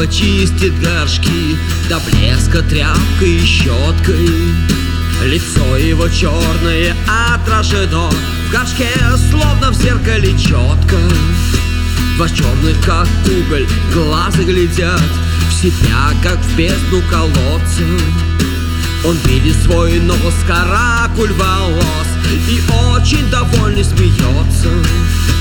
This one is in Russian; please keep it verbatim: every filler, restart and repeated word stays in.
Мама чистит горшки до блеска тряпкой и щеткой. Лицо его черное отражено в горшке, словно в зеркале четко. Два черных, как уголь, глаза глядят в себя, как в бездну колодца. Он видит свой нос, каракуль волос, и очень довольный смеется.